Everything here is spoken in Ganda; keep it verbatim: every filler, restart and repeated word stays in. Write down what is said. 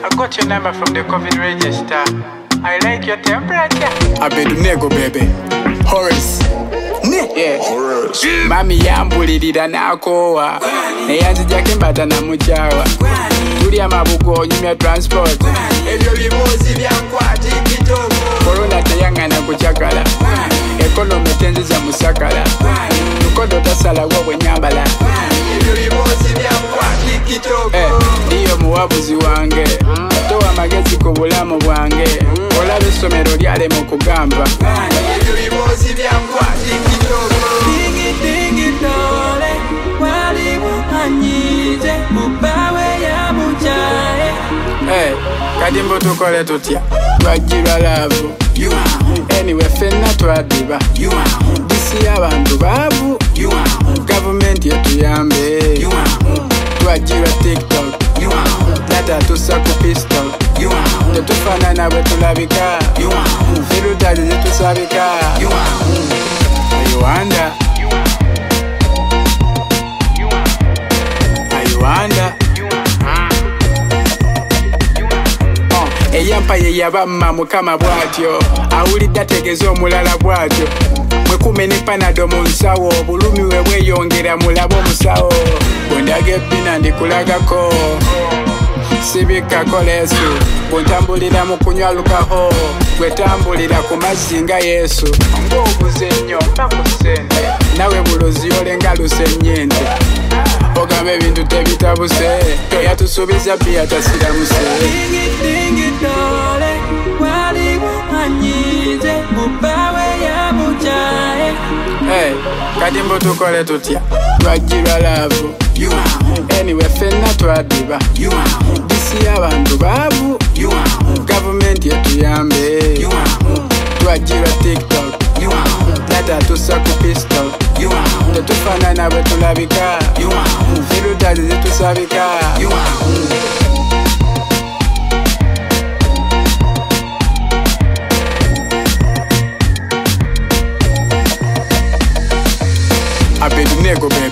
I got your number from the COVID register. I like your temperature. Abednego baby. Horace. Ne. Yeah. Horace. Mami yambulirira nakowa. Neyanzijako embata namuchawa. Tuli amabugo nyumya transport. Ebyo bibuuzi byankwati kitoko. Corona teyangana kuchakala. Economy tenziza musakala. Tukodo tasala wowe nyambala. Ebyo bibuuzi byankwati kitoko. Eh, ndiyo muwabuzi wange. Towa magezi ku bulamu bwange. Olaba essomero lyale mu kugamba. Ebyo bibuuzi byankwati kitoko. Dingi dingi dole, wali muhanyize, mubawe ya mujae. Eh, kati mbu tukole tutya. Twajjirwa laavu. Anyway, fenna twadiba. Disi y'abantu baavu. Gavumenti etuyambe. Twajjirwa TikTok. Data tussa ku pistol. Tetufaanana bwe tulabika. Filutazi zitusabika. I wonder. I wonder. Eyampa ye yabamma mukama bwatyo. Awulidde ategeeza omulala bwatyo. Mwekume ne panado mu nsawo. Obulumi we bweyongera mulaba omusawo. Bwendaga ebbina ndikulagako. Sibikako leesu. Bwentambulira mu kunywa lukaho. Bwetambulira ku mazzi nga Yesu. Ng'obuze nnyo mpa ku ssente. Nawe bulozi olenga lusennyente. Ogamba ebintu tebitabuse. Yatusuubiza bbiya tasiramuse. Dingi dingi dole, wali muhanyize, mubawe ya mujae. Hey, kati mbu tukole tutya. Twajjirwa laavu. Anyway, fenna twadiba. Disi y'abantu baavu. Gavumenti etuyambe. Twajjirwa TikTok. Data tussa ku pistol. Tetufaanana bwe tulabika. Filutazi zitusabika. Abednego baby.